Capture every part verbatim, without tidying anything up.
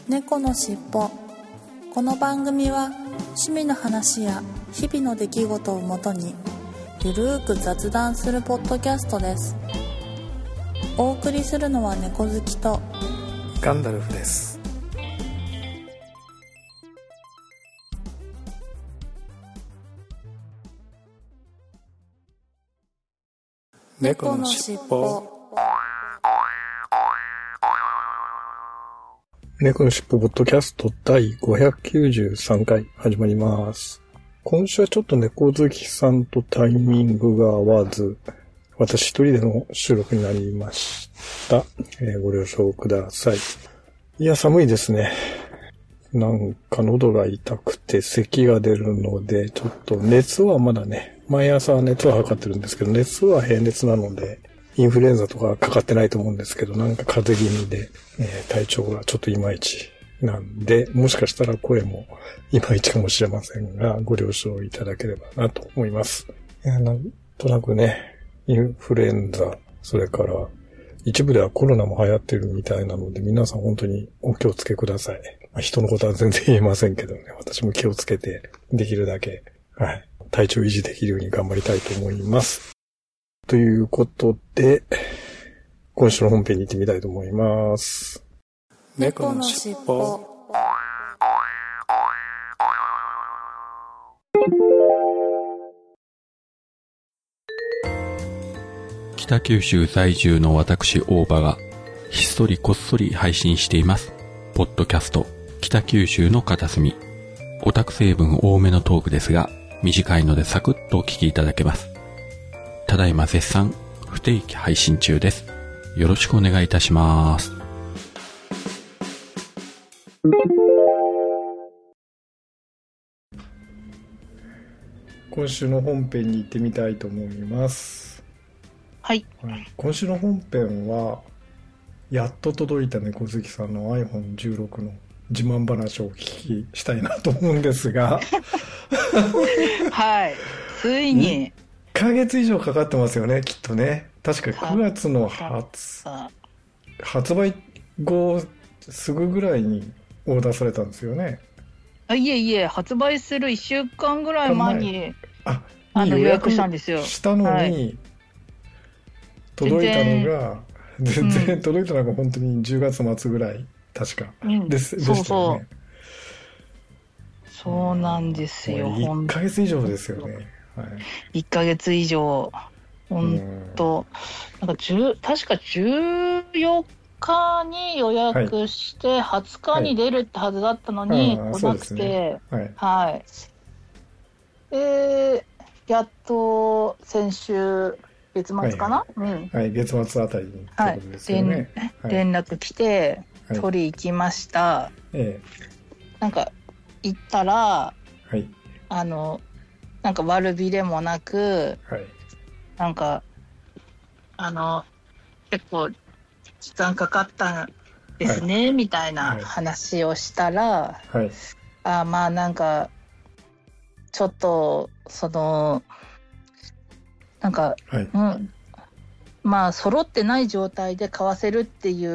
猫のしっぽ。この番組は趣味の話や日々の出来事をもとにゆるーく雑談するポッドキャストです。お送りするのは猫好きとガンダルフです。 猫のしっぽ。 猫のしっぽポッドキャストだいごひゃくきゅうじゅうさんかい始まります。今週はちょっと猫好きさんとタイミングが合わず、私一人での収録になりました。えー、ご了承ください。いや、寒いですね。なんか喉が痛くて咳が出るので、ちょっと熱はまだね、毎朝熱は測ってるんですけど、熱は平熱なので、インフルエンザとかかかってないと思うんですけど、なんか風邪気味で、えー、体調がちょっといまいちなんで、もしかしたら声もいまいちかもしれませんが、ご了承いただければなと思います。いや、なんとなくね、インフルエンザ、それから一部ではコロナも流行ってるみたいなので、皆さん本当にお気をつけください。まあ、人のことは全然言えませんけどね、私も気をつけてできるだけ、はい、体調維持できるように頑張りたいと思います。ということで、今週の本編に行ってみたいと思います。 猫のしっぽ。 北九州在住の私大場がひっそりこっそり配信していますポッドキャスト北九州の片隅。オタク成分多めのトークですが短いのでサクッとお聞きいただけます。ただいま絶賛不定期配信中です。よろしくお願いいたします。 今週の本編に行ってみたいと思います。 はい、 はい、今週の本編はやっと届いた猫好きさんの アイフォンじゅうろく の自慢話をお聞きしたいなと思うんですがはい、ついにいっかげつ以上かかってますよね、きっとね。確かくがつの発発売後すぐぐらいにオーダーされたんですよね。 あ、いえいえ、発売するいっしゅうかんぐらい前にああの予約したんですよ。 したのに、はい、届いたのが全然、うん、届いたのが本当にじゅうがつ末ぐらい確か、うん、です、でしたよね。そうそう、 そうなんですよ。 いっかげつ以上ですよね。はい、 いっかげつ以上本当、なんか確かじゅうよっかに予約してはつかに出るってはずだったのに、はい、来なくて、ね、はい、はい、でやっと先週月末かな、はい、うんはい、 月末あたりにってことですよね。 はい、連絡来て、はい、取り行きました。ええ、なんか行ったら、はい、あのなんか悪びれもなく、はい、なんかあの結構時間かかったんですね、はい、みたいな話をしたら、はい、あまあなんかちょっとそのなんか、はい、うん、まあ揃ってない状態で買わせるっていう、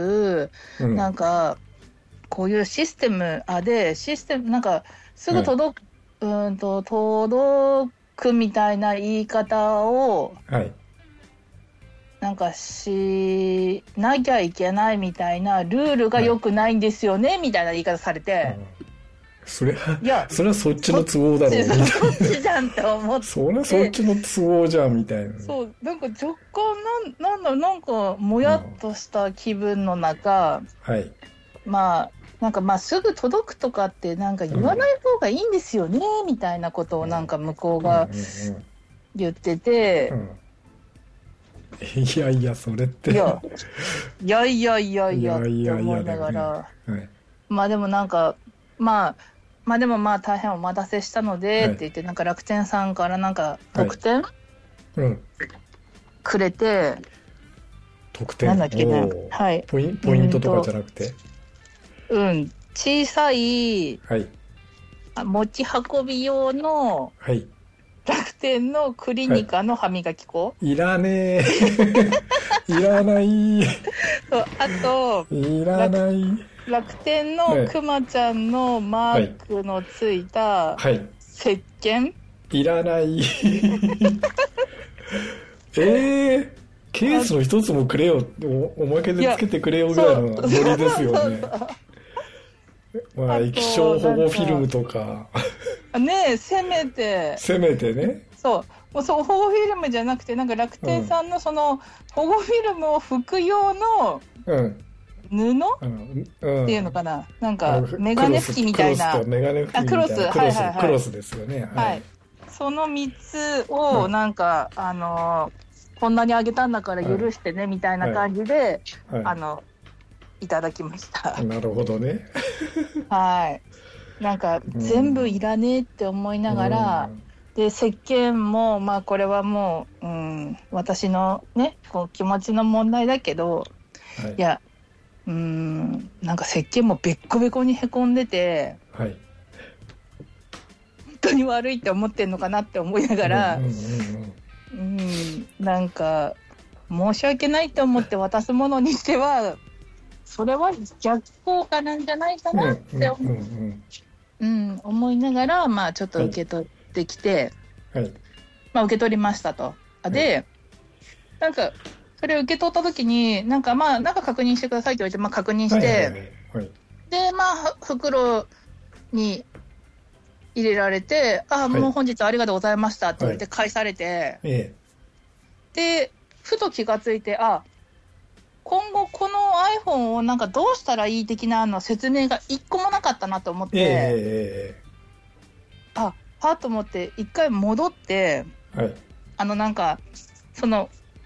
うん、なんかこういうシステムあでシステムなんかすぐ届く、はい、うんと届くみたいな言い方を、はい、なんかしなきゃいけないみたいなルールが良くないんですよね、はい、みたいな言い方されて、 それはいやそれはそっちの都合だろうみたいな、 そっちじゃんって思ってそれはそっちの都合じゃんみたいな。 そうなんか若干なんなんだなんかもやっとした気分の中、うん、はい、まあなんかまあすぐ届くとかってなんか言わない方がいいんですよね、うん、みたいなことをなんか向こうが言ってて、うんうんうん、いやいやそれっていやいやいやいやいやって思いながら、はい、まあでもなんかまあまあでもまあ大変お待たせしたのでって言って、はい、なんか楽天さんからなんか特典、はい、うん、くれて、 特典なんだっけな、はい、 ポイン、ポイントとかじゃなくて、 うん、小さい、はい、持ち運び用の、はい、楽天のクリニカの歯磨き粉、 はい、いらねえいらない。 そうあといらない。 楽天のくまちゃんのマークのついた石鹸、はい、 いらない。えー、ケースの一つもくれよ、お, おまけでつけてくれよぐらいのノリですよね。まあ液晶保護フィルムとかねえ、せめてせめてね、 そうもうそう保護フィルムじゃなくて、なんか楽天さんのその保護フィルムを拭く用の布、うんうん、っていうのかな、なんかメガネ拭きみたいな、 クロスとメガネ拭きみたいな、クロス、はいはいはい、クロスですよね、はい、はい、 そのみっつをなんか、うん、あのこんなにあげたんだから許してね、はい、みたいな感じで、はいはい、あのいただきました。 なるほどね。 はい。なんか全部いらねえって思いながら、うん、で石鹸もまあこれはもう、うん、私のねこう気持ちの問題だけど、はい、いや、うーん、なんか石鹸もべっこべこにへこんでて、はい、本当に悪いって思ってんのかなって思いながら、うんうんうんうん、なんか申し訳ないと思って渡すものにしてはそれは逆効果なんじゃないかなって思、うんうんうんうん、思いながら、まあ、ちょっと受け取ってきて、はい、まあ、受け取りましたと。で、はい、なんかそれを受け取った時になんかまあなんか確認してくださいって言われて、まあ、確認して、はいはいはいはい、でまあ袋に入れられて、あ、もう本日ありがとうございましたって言われて返されて、はい、でふと気がついて、あ、今後この iPhone をなんかどうしたらいい的なの説明が一個もなかったなと思って、えー、あ、パッと思って一回戻って、はい、あのなんかその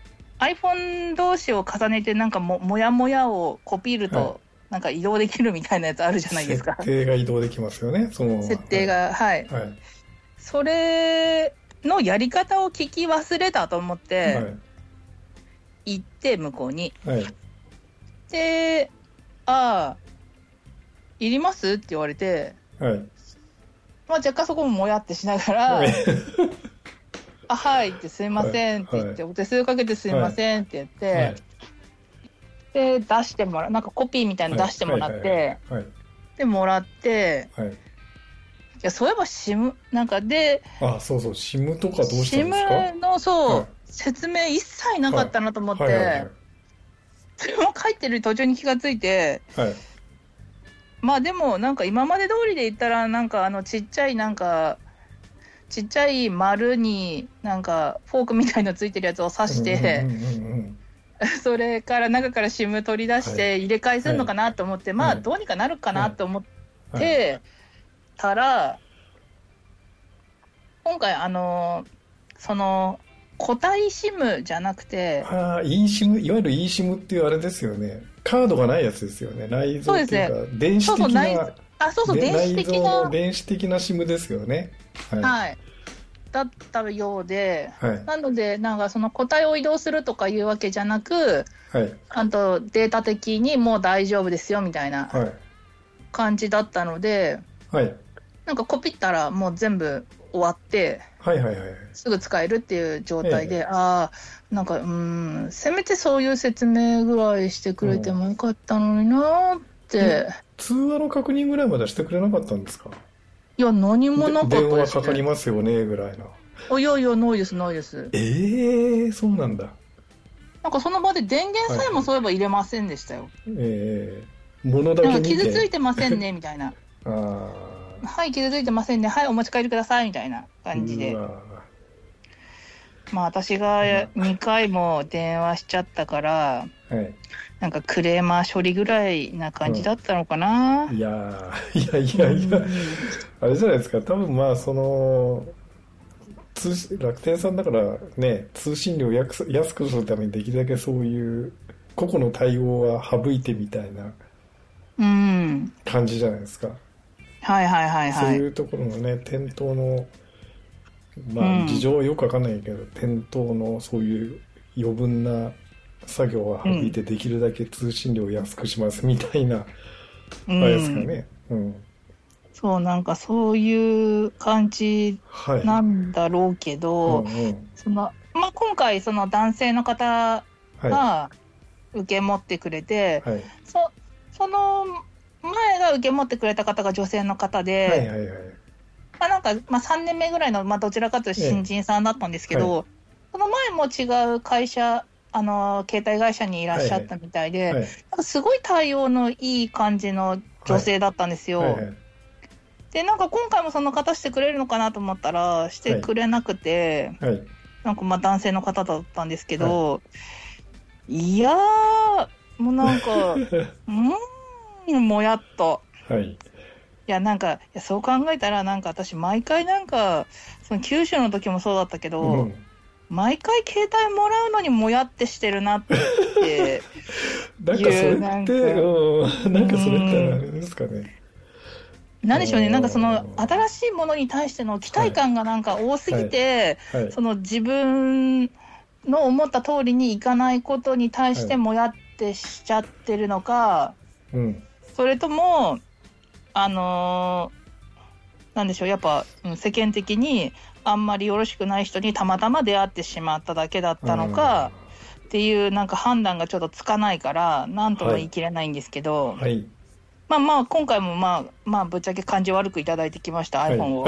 iPhone 同士を重ねてなんか も, もやもやをコピーるとなんか移動できるみたいなやつあるじゃないですか。 設定が移動できますよね、その設定が、はい、はい、それのやり方を聞き忘れたと思って、はい、行って向こうに、はい、で、ああいりますって言われて、はい、まあ、若干そこももやってしながら、はい、あ、はいってすいませんって言って、はい、お手数かけてすいませんって言って、はい、で出してもらう、なんかコピーみたいなの出してもらって、はいはいはいはい、でもらって、はい、いやそういえば SIM なんかで、 あ、そうそう SIM とかどうしたんですか。 SIM のそう、はい、説明一切なかったなと思って、はいはいはいはい、それも書いてる途中に気がついて、はい、まあでもなんか今まで通りで言ったらなんかあのちっちゃいなんかちっちゃい丸になんかフォークみたいのついてるやつを刺して、うんうんうんうん、それから中から SIM 取り出して入れ替えするのかなと思って、はい、まあどうにかなるかなと思ってたら、はい、今回あのその固体 SIM じゃなくて、 ああ、eSIM、いわゆる eSIM っていうあれですよね。カードがないやつですよね。内蔵っていうか、ね、電子的な、そうそうあ、そうそう、電子的な、内蔵の電子的な SIM ですよね。はい。はい、だったようで、はい、なのでなんかその個体を移動するとかいうわけじゃなく、はい、あとデータ的にもう大丈夫ですよみたいな感じだったので、はい、なんかコピったらもう全部終わって、はいはいはい、すぐ使えるっていう状態で、ええ、ああ、なんかうーん、せめてそういう説明ぐらいしてくれてもよかったのになーって。通話の確認ぐらいまでしてくれなかったんですか。 いや、何もなかったですね。 電話かかりますよねぐらいな。 いやいや、ないですないです。 ええー、そうなんだ。 なんかその場で電源さえもそういえば入れませんでしたよ。はい、 ええー、物だけ見て傷ついてませんねみたいな。ああ、はい、傷ついてませんね、はい、お持ち帰りくださいみたいな感じで、まあ私がにかいも電話しちゃったから、はい、なんかクレーマー処理ぐらいな感じだったのかな、うん、いやいやいやいや、うん、あれじゃないですか、多分まあその通楽天さんだからね、通信料を安くするためにできるだけそういう個々の対応は省いてみたいな感じじゃないですか、うん、はいはいはいはい、そういうところのね、店頭のまあ事情はよくわかんないけど、うん、店頭のそういう余分な作業は省いてできるだけ通信料を安くしますみたいな、うん、あれですかね、うん、 そう、なんかそういう感じなんだろうけど、はい、うんうん、そのまあ、今回その男性の方が受け持ってくれて、 はい、 そ, その前が受け持ってくれた方が女性の方で、 はいはいはい、 まあ、なんか、まあ、さんねんめぐらいの、まあ、どちらかというと新人さんだったんですけど、はい、その前も違う会社、あの携帯会社にいらっしゃったみたいで、はいはい、なんかすごい対応のいい感じの女性だったんですよ。はいはいはい、でなんか今回もその方してくれるのかなと思ったらしてくれなくて、 はいはい、 なんかまあ男性の方だったんですけど、はい、いやーもうなんかうーんもやっと、 はい、 いやなんかいやそう考えたらなんか私毎回なんかその九州の時もそうだったけど、うん、毎回携帯もらうのにもやってしてるなってなんかそれってなんか、うん、なんかそれってあれですかね、 なんでしょうね、なんかその新しいものに対しての期待感がなんか多すぎて、はいはいはい、その自分の思った通りにいかないことに対してもやってしちゃってるのか、 はいうん、 それともあのー、なんでしょうやっぱ世間的にあんまりよろしくない人にたまたま出会ってしまっただけだったのかっていうなんか判断がちょっとつかないから何とも言い切れないんですけど、 はいはいまあまあ今回もまあまあぶっちゃけ感じ悪くいただいてきました、はい、iPhone を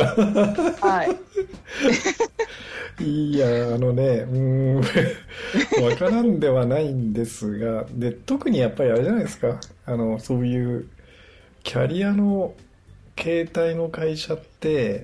はいいやあのねうーんわからんではないんですがで特にやっぱりあれじゃないですかあのそういうキャリアの携帯の会社って、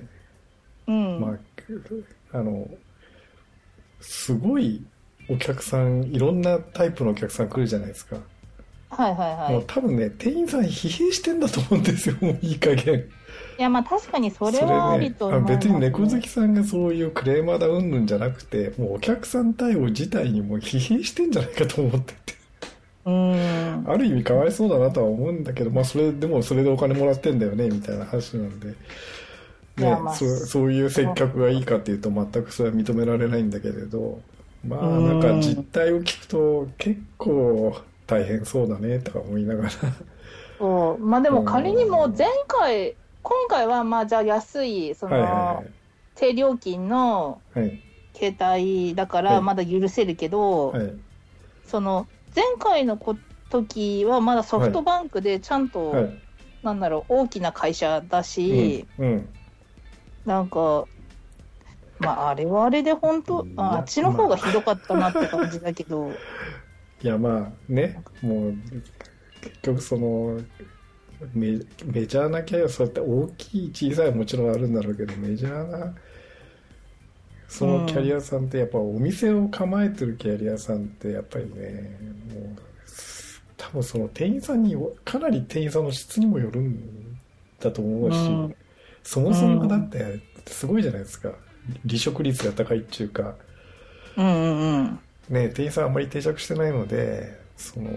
うんまああのすごいお客さんいろんなタイプのお客さん来るじゃないですか。 はいはいはい、 もう多分ね店員さん疲弊してんだと思うんですよもういい加減。 いやまあ確かにそれはありと思います、 ね、別に猫好きさんがそういうクレーマーだうんぬんじゃなくてもうお客さん対応自体にもう疲弊してんじゃないかと思っててうーんある意味かわいそうだなとは思うんだけど、まあ、それでもそれでお金もらってんだよねみたいな話なんで、ねまあ、そ, そういう接客がいいかっていうと全くそれは認められないんだけれどまあなんか実態を聞くと結構大変そうだねとか思いながらそうまあでも仮にも前回今回はまあじゃあ安いその、はいはいはい、低料金の携帯だからまだ許せるけど、はいはい、その前回の時はまだソフトバンクでちゃんと、はい、なんだろう大きな会社だし、 うんうん、 なんかまああれはあれで本当あっちの方がひどかったなって感じだけど、まあいやまあねもう結局その メ, メジャーなキャリアそうやって大きい小さいもちろんあるんだろうけどメジャーなそのキャリアさんってやっぱお店を構えてるキャリアさんってやっぱりねもう多分その店員さんにかなり店員さんの質にもよるんだと思うし、うん、そもそもだってすごいじゃないですか離職率が高いっていうかうんうんうんね、店員さんあんまり定着してないのでその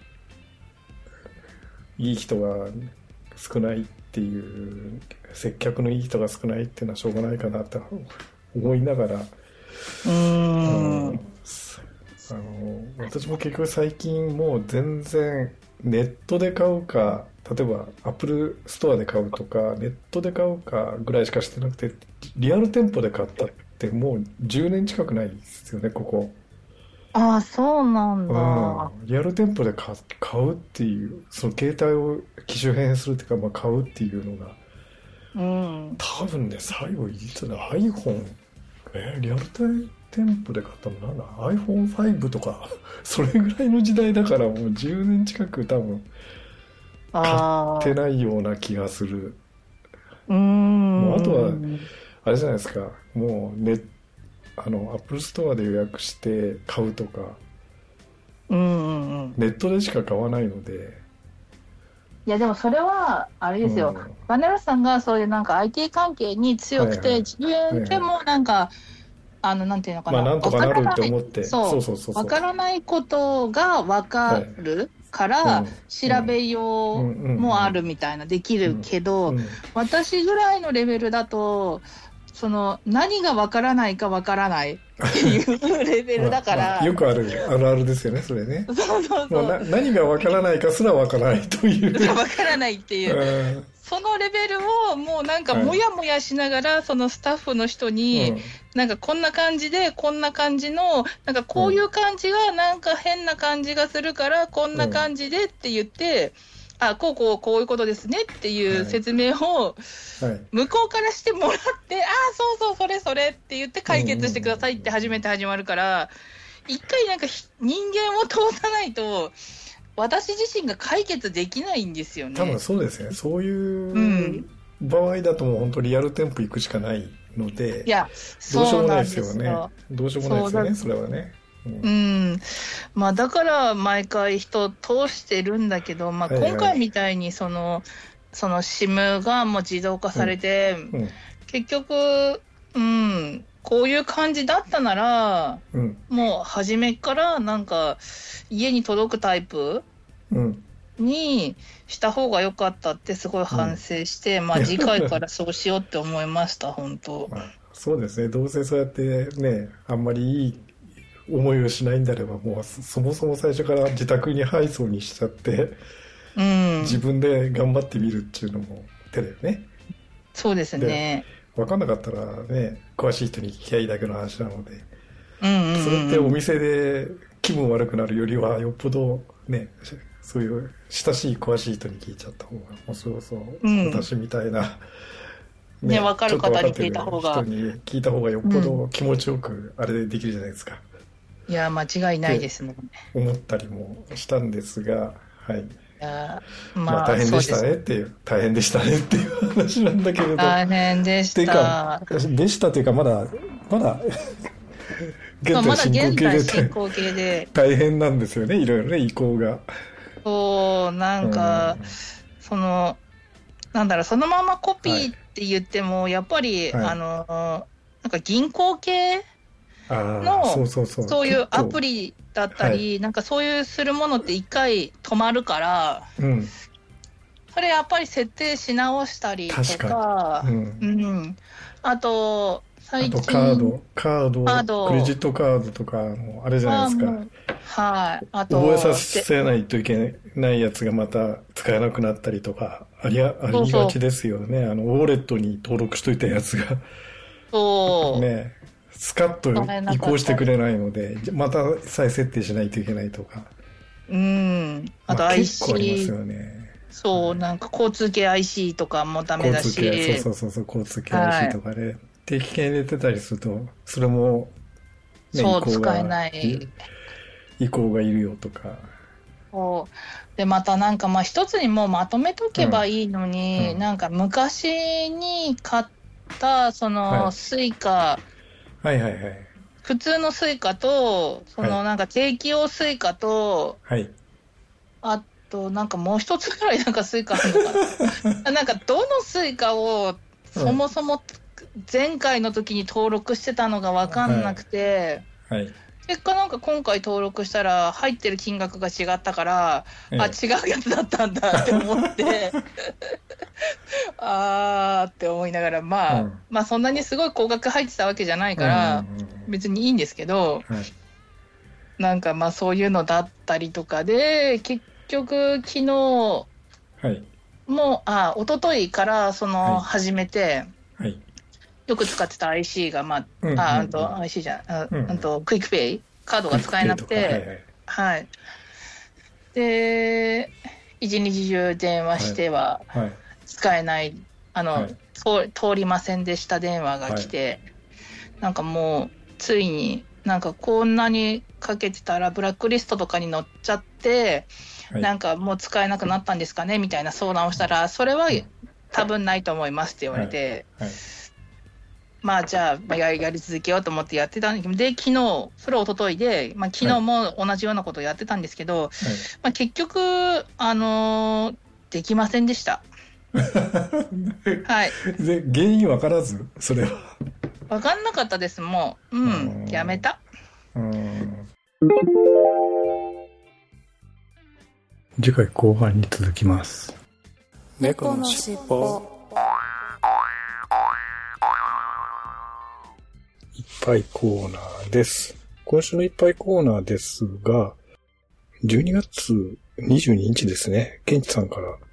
いい人が少ないっていう接客のいい人が少ないっていうのはしょうがないかなと思いながらうーん、 あの私も結局最近もう全然ネットで買うか例えばアップルストアで買うとかネットで買うかぐらいしかしてなくてリアル店舗で買ったってもうじゅうねん近くないですよねここ。 ああそうなんだ、 うん、リアル店舗で 買, 買うっていうその携帯を機種変するっていうか、まあ、買うっていうのが、 うん、 多分ね最後言ってた iPhone えー、リアル店舗で買ったのなんだ アイフォンファイブ とかそれぐらいの時代だからもうじゅうねん近く多分買ってないような気がする。 うーんもうあとはあれじゃないですかもうネットあのアップルストアで予約して買うとか、 うんうんうん、 ネットでしか買わないのでいやでもそれはあれですよ、うん、バネラスさんがそういうなんか アイティー 関係に強くて、はいはい、自分でもなんか、はいはい、あのなんていうのかな、 まあ、なんとかなるって思ってそうそうそうそう分からないことが分かるから、はい、調べようもあるみたいな、うん、できるけど、うんうん、私ぐらいのレベルだとその何がわからないかわからないっていうレベルだから、まあまあ、 よくあるあるあるですよねそれねそうそうそうな何がわからないかすらわからないというわからないっていうそのレベルをもうなんかもやもやしながら、はい、そのスタッフの人に、うん、なんかこんな感じでこんな感じのなんかこういう感じがなんか変な感じがするからこんな感じでって言って、うん、あこうこうこういうことですねっていう説明を向こうからしてもらって、はい、あそうそうそれそれって言って解決してくださいって初めて始まるから、一回なんか人間を通さないと私自身が解決できないんですよね。 多分そうですね。そういう場合だともう本当リアル店舗行くしかないので、 いやどうしようもないですよね。どうしようもないですよね。それはね。 うん、うん、まあだから毎回人通してるんだけど、まあ今回みたいにその、はいはい、その SIM がもう自動化されて、うんうん、結局、うん。こういう感じだったなら、うん、もう初めからなんか家に届くタイプにした方が良かったってすごい反省して、うん、まあ次回からそうしようって思いました本当。 そうですね。どうせそうやってね、あんまりいい思いをしないんであれば、もうそもそも最初から自宅に配送にしちゃって、うん、自分で頑張ってみるっていうのも手だよね。 そうですね。 分かんなかったらね、詳しい人に聞きゃいいだけの話なので、うんうんうん、それってお店で気分悪くなるよりはよっぽどね、そういう親しい詳しい人に聞いちゃった方が、もうそうそう、うん、私みたいな、 ね、ね、分かる方に聞いた方が、 人に聞いた方がよっぽど気持ちよくあれでできるじゃないですか。 うん、いや間違いないですね。 思ったりもしたんですが、はい。いやまあ、まあ大変でしたねっていう大変でしたねっていう話なんだけれど、 大変でした。ていうかでしたというかまだまだ現在進行形で、 進行形で大変なんですよね、いろいろね移行が。 そうなんか、うん、そのなんだろう、そのままコピーって言っても、はい、やっぱり、はい、あのなんか銀行系のそうそうそう、そういうアプリだったり、はい、なんかそういうするものって一回止まるから、うん、それやっぱり設定し直したりとか、確かに、うんうん、あと最近あとカードカードカードクレジットカードとかもあれじゃないですか、はい、あと覚えさせないといけないやつがまた使えなくなったりとかありありがちですよね。そうそう、あのウォレットに登録しといたやつがそうね、スカッと移行してくれないのでまた再設定しないといけないとか、 うん、あと アイシー、 まあ、結構ありますよね。 そう、はい、なんか交通系 アイシー とかもダメだし、 交通系、そうそうそう、交通系 アイシー とかで、はい、定期券入れてたりするとそれも、 ね、そう使えない移行がいるよとか、 そうでまたなんかまあ一つにもうまとめとけばいいのに、うんうん、なんか昔に買ったそのスイカ、はい、 はいはいはい、 普通のスイカとそのなんか定期用スイカと、はい、あとなんかもう一つくらいなんかスイカあるのかななんかどのスイカをそもそも前回の時に登録してたのが分かんなくて、はいはい、結果なんか今回登録したら入ってる金額が違ったから、ええ、あ違うやつだったんだって思ってあーって思いながら、まあ、うん、まあそんなにすごい高額入ってたわけじゃないから別にいいんですけど、はい、なんかまあそういうのだったりとかで結局昨日、はい、もうあ一昨日からその始めて、はいはい、よく使ってた アイシー が、まあ、うんうん、あ、あと アイシー じゃん、あ、うん、あとクイックペイカードが使えなくて、はい、はいはい、で一日中電話しては使えない、はい、あの、はい、通, 通りませんでした電話が来て、はい、なんかもうついになんかこんなにかけてたらブラックリストとかに載っちゃって、はい、なんかもう使えなくなったんですかねみたいな相談をしたら、それは多分ないと思いますって言われて、はいはい、まあじゃあ、まあ、や, やり続けようと思ってやってたんだけど、で昨日それは一昨日で、まあ、昨日も同じようなことをやってたんですけど、はい、まあ、結局あのー、できませんでしたはい。 で原因分からず、それは分かんなかったです。もううんやめた。うん、 次回後半に続きます。 猫のしっぽ。 いっぱいコーナーです。今週のいっぱいコーナーですが、じゅうにがつにじゅうににちですね、ケンチさんから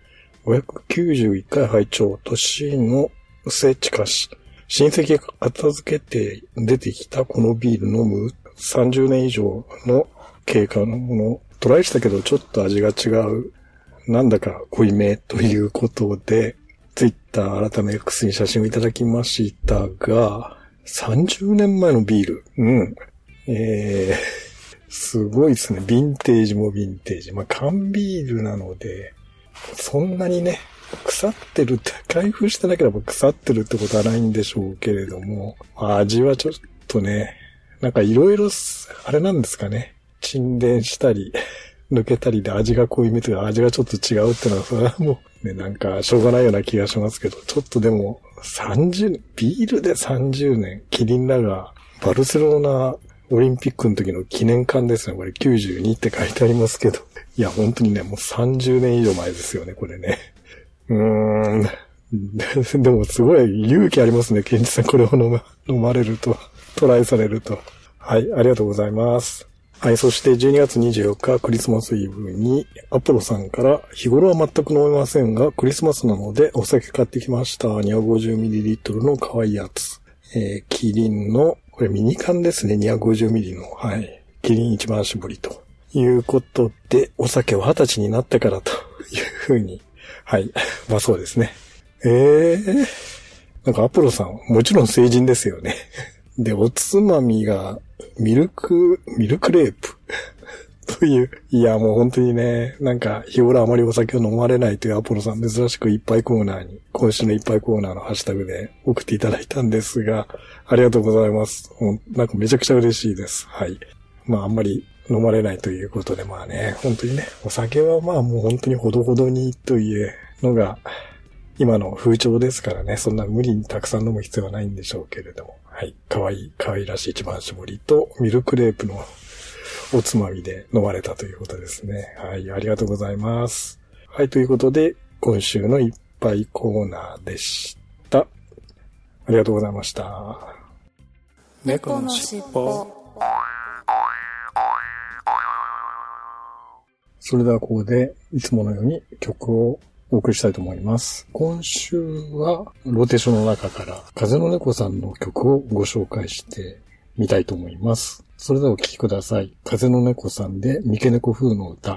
ごひゃくきゅうじゅういっかい拝聴、年の末近し、親戚が片付けて出てきたこのビール飲むさんじゅうねん以上の経過のもの、トライしたけどちょっと味が違う、なんだか濃いめということで、ツイッター改め X に写真をいただきましたが、さんじゅうねんまえのビール。うん。えー、すごいですね。ヴィンテージもヴィンテージ。まあ、缶ビールなので、そんなにね、腐ってるって、開封してなければ腐ってるってことはないんでしょうけれども、味はちょっとね、なんかいろいろ、あれなんですかね。沈殿したり、抜けたりで味が濃いめというか味がちょっと違うっていうのは、それはもうね、なんかしょうがないような気がしますけど、ちょっとでも、さんじゅうねん、ビールでさんじゅうねん、キリンラガー、バルセロナオリンピックの時の記念館ですね。これきゅうじゅうにって書いてありますけど。いや、本当にね、もうさんじゅうねん以上前ですよね、これね。うーん。でもすごい勇気ありますね、ケンジさん。これを飲ま、飲まれると、トライされると。はい、ありがとうございます。はい、そしてじゅうにがつにじゅうよっかクリスマスイブにアポロさんから日頃は全く飲めませんがクリスマスなのでお酒買ってきました。にひゃくごじゅうミリリットル の可愛いやつ。えー、キリンの、これミニ缶ですね。にひゃくごじゅうミリの。はい。キリン一番搾りということで、お酒は二十歳になってからというふうに。はい。まあそうですね。えー。なんかアポロさん、もちろん成人ですよね。で、おつまみが、ミルク、ミルクレープという、いやもう本当にね、なんか日頃あまりお酒を飲まれないというアポロさん珍しくいっぱいコーナーに、今週のいっぱいコーナーのハッシュタグで送っていただいたんですが、ありがとうございます。なんかめちゃくちゃ嬉しいです。はい。まああんまり飲まれないということでまあね、本当にね、お酒はまあもう本当にほどほどにというのが今の風潮ですからね、そんな無理にたくさん飲む必要はないんでしょうけれども。はい。かわいい、かわいらしい一番搾りとミルクレープのおつまみで飲まれたということですね。はい。ありがとうございます。はい。ということで、今週のいっぱいコーナーでした。ありがとうございました。 猫のしっぽ。 それではここで、いつものように曲をお送りしたいと思います。今週はローテーションの中から風の猫さんの曲をご紹介してみたいと思います。それではお聴きください。風の猫さんで三毛猫風の歌。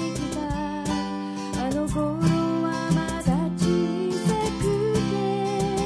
あの頃はまだ小さくて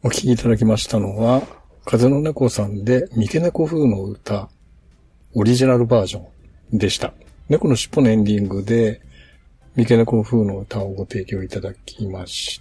お聴きいただきましたのは、風の猫さんで三毛猫風の歌、オリジナルバージョンでした。猫のしっぽのエンディングで、三毛猫風の歌をご提供いただきまして、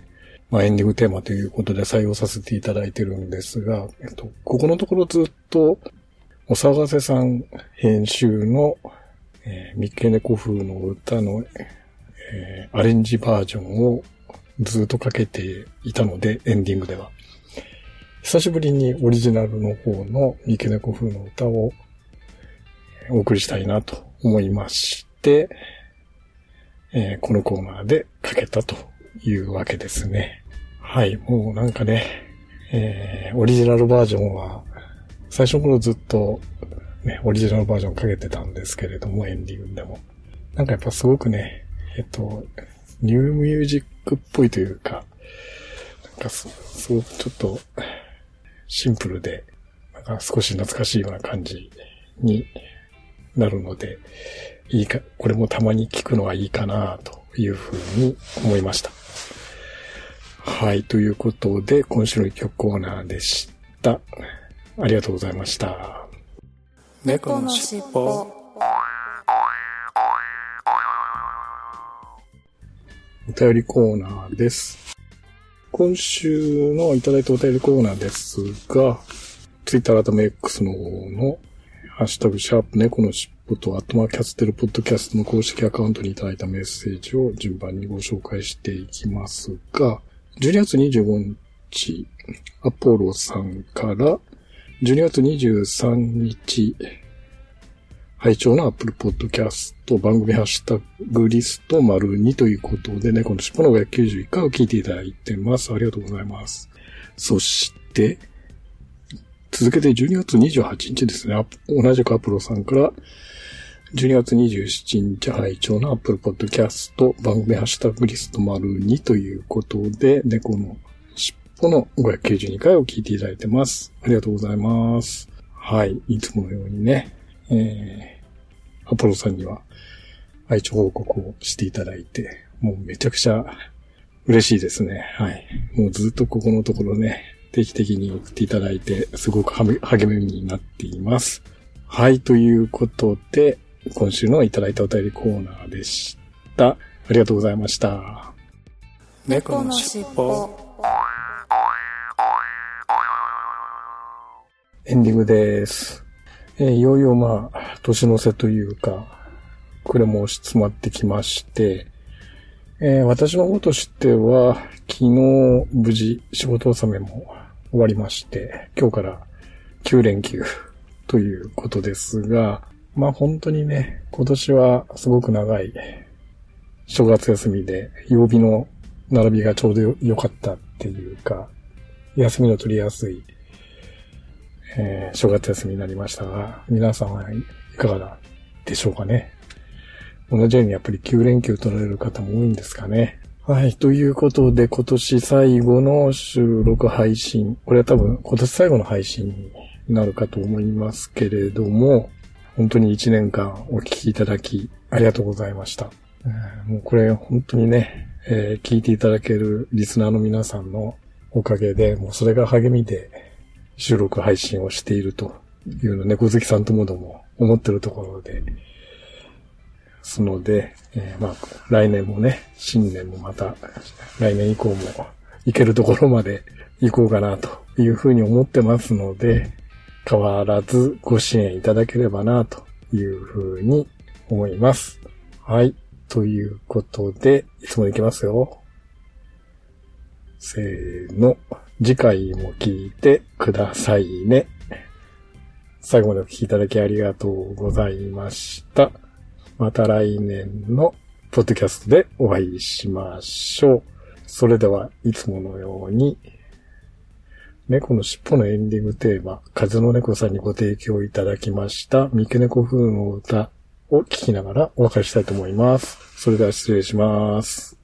まあエンディングテーマということで採用させていただいてるんですが、えっと、ここのところずっと、お騒がせさん編集の、えー、三毛猫風の歌の、えー、アレンジバージョンをずっとかけていたので、エンディングでは。久しぶりにオリジナルの方の三毛猫風の歌をお送りしたいなと思いまして、えー、このコーナーでかけたというわけですね。はい、もうなんかね、えー、オリジナルバージョンは最初の頃ずっとね、オリジナルバージョンかけてたんですけれども、エンディングでも。なんかやっぱすごくね、えっと、ニューミュージックっぽいというか、なんかす、すごくちょっとシンプルで、なんか少し懐かしいような感じになるので、いいか、これもたまに聞くのはいいかなというふうに思いました。はい、ということで、今週の一曲コーナーでした。ありがとうございました。 猫のしっぽ。 お便りコーナーです。今週のいただいたお便りコーナーですが、ツイッター改め X の方のハッシュタグシャープ猫のしっぽとアットマーキャステルポッドキャストの公式アカウントにいただいたメッセージを順番にご紹介していきますが、じゅうにがつにじゅうごにち、アポロさんから、じゅうにがつにじゅうさんにち、拝聴の Apple Podcast 番組ハッシュタグリスト丸にということで、猫のしっぽのごひゃくきゅうじゅういっかいを聞いていただいてます。ありがとうございます。そして、続けてじゅうにがつにじゅうはちにちですね。同じくアポロさんから、じゅうにがつにじゅうしちにち拝聴の Apple Podcast 番組ハッシュタグリスト丸にということで、猫のしっぽのごひゃくきゅうじゅうにかいを聞いていただいてます。ありがとうございます。はい。いつものようにね、えー、アポロさんには愛聴報告をしていただいて、もうめちゃくちゃ嬉しいですね。はい。もうずっとここのところね、定期的に送っていただいて、すごく励みになっています。はい。ということで、今週のいただいたお便りコーナーでした。ありがとうございました。 猫のしっぽ。 エンディングです。えー、いよいよまあ、年の瀬というか、これも押し詰まってきまして、えー、私の方としては、昨日無事仕事納めも終わりまして、今日からきゅうれんきゅうということですが、まあ本当にね、今年はすごく長い正月休みで、曜日の並びがちょうど良かったっていうか、休みの取りやすい、えー、正月休みになりましたが、皆さんはいかがでしょうかね。同じようにやっぱりきゅうれんきゅう取られる方も多いんですかね。はい。ということで、今年最後の収録配信。これは多分今年最後の配信になるかと思いますけれども、本当にいちねんかんお聞きいただきありがとうございました。えー、もうこれ本当にね、えー、聞いていただけるリスナーの皆さんのおかげで、もうそれが励みで収録配信をしているというのを猫好きさんともども思ってるところで、ですので、えー、まあ、来年もね、新年もまた、来年以降も行けるところまで行こうかなというふうに思ってますので、変わらずご支援いただければなというふうに思います。はい。ということで、いつもいきますよ。せーの。次回も聞いてくださいね。最後までお聞きいただきありがとうございました。また来年のポッドキャストでお会いしましょう。それではいつものように、猫のしっぽのエンディングテーマ、風の猫さんにご提供いただきました三毛猫風の歌を聞きながらお別れしたいと思います。それでは失礼します。